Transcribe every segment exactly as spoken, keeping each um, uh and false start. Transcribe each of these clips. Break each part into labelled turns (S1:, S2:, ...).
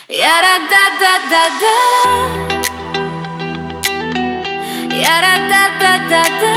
S1: Я-ра-да-да-да-да, я-ра-да-да-да-да.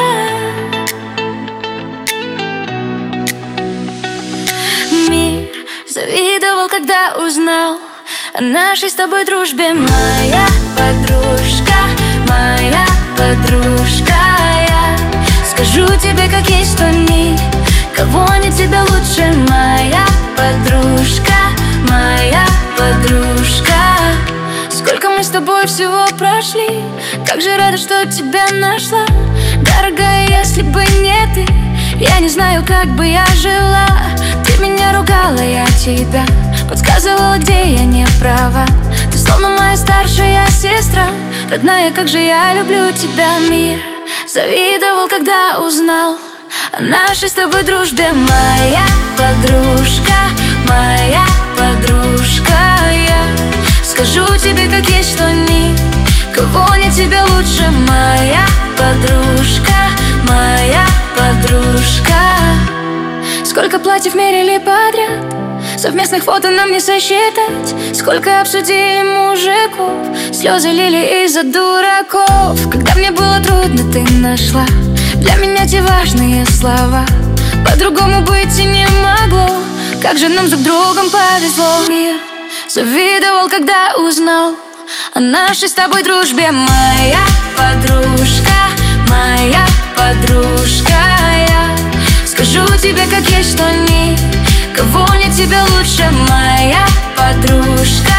S1: Мир завидовал, когда узнал о нашей с тобой дружбе. Моя подружка, моя подружка, я скажу тебе, как есть, что никого нет тебя лучше. Моя подружка, моя подружка. Сколько мы с тобой всего прошли, как же рада, что тебя нашла. Дорогая, если бы не ты, я не знаю, как бы я жила. Ты меня ругала, я тебя подсказывала, где я не права. Ты словно моя старшая сестра, родная, как же я люблю тебя. Мир завидовал, когда узнал о нашей с тобой дружбе. Моя подружка, моя подружка, я скажу тебе, как есть, что никого нет тебя лучше. Моя подружка, моя подружка. Сколько платьев мерили подряд, совместных фото нам не сосчитать. Сколько обсудили мужиков, слезы лили из-за дураков. Когда мне было трудно, ты нашла для меня те важные слова. По-другому быть и не могло, как же нам друг другом повезло. Мир завидовал, когда узнал о нашей с тобой дружбе. Моя подружка, моя подружка, я скажу тебе, как есть, что никого нет тебя лучше. Моя подружка,